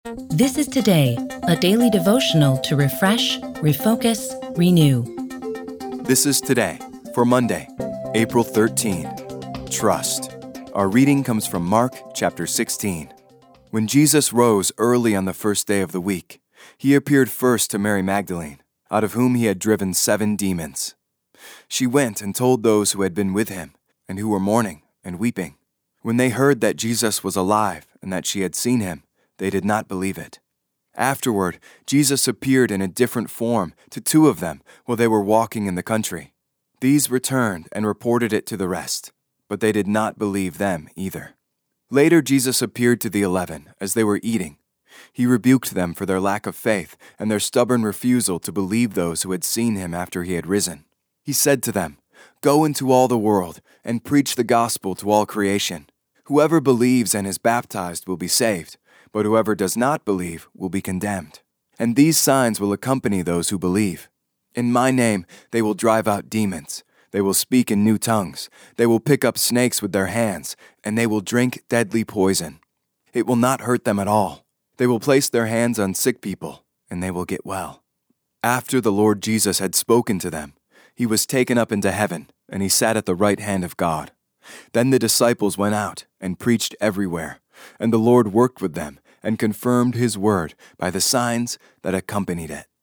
This is Today, a daily devotional to refresh, refocus, renew. This is Today for Monday, April 13. Trust. Our reading comes from Mark chapter 16. When Jesus rose early on the first day of the week, he appeared first to Mary Magdalene, out of whom he had driven 7 demons. She went and told those who had been with him and who were mourning and weeping. When they heard that Jesus was alive and that she had seen him, they did not believe it. Afterward, Jesus appeared in a different form to 2 of them while they were walking in the country. These returned and reported it to the rest, but they did not believe them either. Later, Jesus appeared to the 11 as they were eating. He rebuked them for their lack of faith and their stubborn refusal to believe those who had seen him after he had risen. He said to them, "Go into all the world and preach the gospel to all creation. Whoever believes and is baptized will be saved, but whoever does not believe will be condemned. And these signs will accompany those who believe. In my name they will drive out demons. They will speak in new tongues. They will pick up snakes with their hands, and they will drink deadly poison. It will not hurt them at all. They will place their hands on sick people, and they will get well." After the Lord Jesus had spoken to them, he was taken up into heaven, and he sat at the right hand of God. Then the disciples went out and preached everywhere, and the Lord worked with them and confirmed his word by the signs that accompanied it.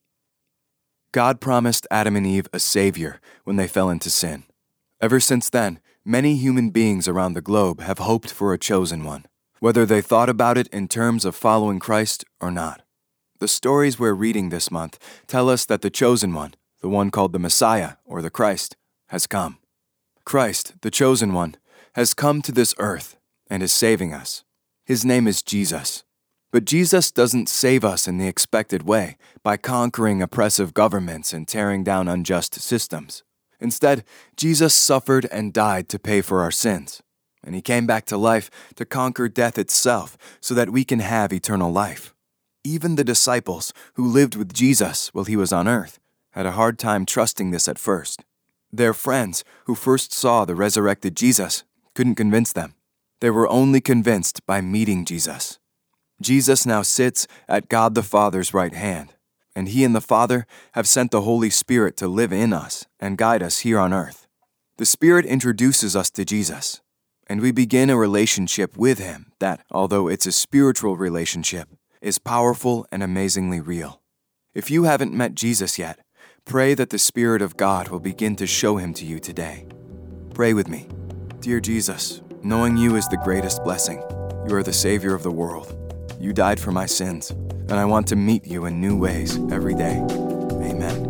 God promised Adam and Eve a Savior when they fell into sin. Ever since then, many human beings around the globe have hoped for a chosen one, whether they thought about it in terms of following Christ or not. The stories we're reading this month tell us that the chosen one, the one called the Messiah or the Christ, has come. Christ, the chosen one, has come to this earth and is saving us. His name is Jesus. But Jesus doesn't save us in the expected way by conquering oppressive governments and tearing down unjust systems. Instead, Jesus suffered and died to pay for our sins, and he came back to life to conquer death itself so that we can have eternal life. Even the disciples who lived with Jesus while he was on earth had a hard time trusting this at first. Their friends who first saw the resurrected Jesus couldn't convince them. They were only convinced by meeting Jesus. Jesus now sits at God the Father's right hand, and he and the Father have sent the Holy Spirit to live in us and guide us here on earth. The Spirit introduces us to Jesus, and we begin a relationship with him that, although it's a spiritual relationship, is powerful and amazingly real. If you haven't met Jesus yet, pray that the Spirit of God will begin to show him to you today. Pray with me. Dear Jesus, knowing you is the greatest blessing. You are the Savior of the world. You died for my sins, and I want to meet you in new ways every day. Amen.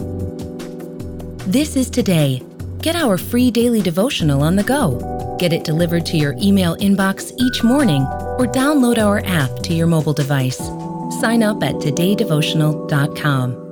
This is Today. Get our free daily devotional on the go. Get it delivered to your email inbox each morning or download our app to your mobile device. Sign up at todaydevotional.com.